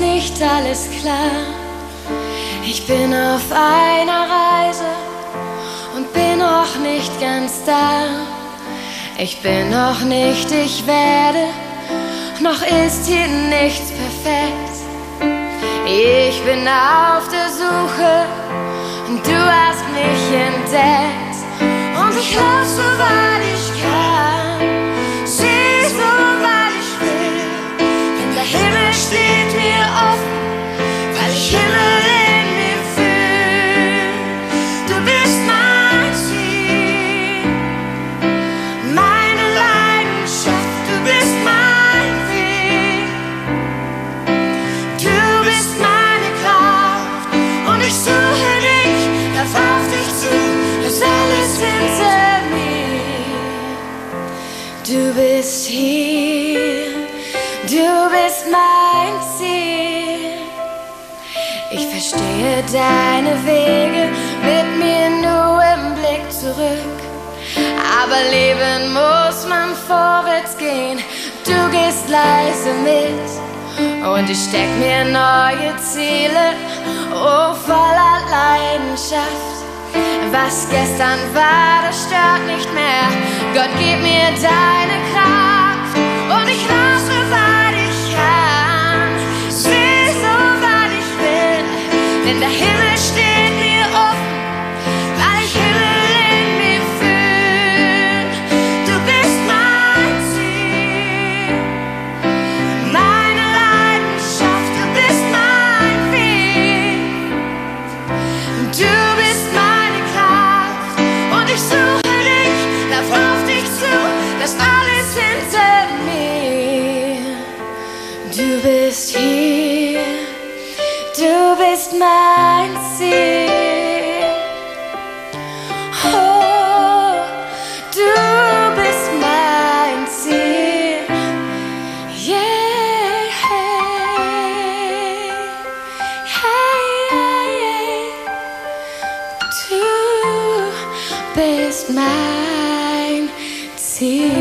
nicht alles klar. Ich bin auf einer Reise und bin noch nicht ganz da. Ich bin noch nicht, ich werde, noch ist hier nichts perfekt. Ich bin auf der Suche und du hast mich entdeckt. Und ich lauf so weit ich kann, seh so weit ich will, denn der Himmel steht mir offen, weil ich Himmel in mir fühl. Du bist mein Ziel, meine Leidenschaft, du bist mein Weg. Du bist meine Kraft und ich suche dich, lauf auf dich zu, lass alles hinter mir. Du bist hier, du bist mein Ziel. Ich verstehe deine Wege, mit mir nur im Blick zurück. Aber leben muss man vorwärts gehen, du gehst leise mit. Und ich steck mir neue Ziele, oh voller Leidenschaft. Was gestern war, das stört nicht mehr. Gott, gib mir deine Kraft. Und ich lauf so weit ich kann, seh so weit ich will, denn der Himmel steht mir offen, weil ich Himmel in mir fühl. Du bist mein Ziel, meine Leidenschaft, du bist mein Weg. Du bist meine Kraft und ich suche dich, lauf auf dich zu, lass alles hinter mir. Du bist hier, du bist mein Ziel. Oh, du bist mein Ziel. Yeah. Du bist mein Ziel.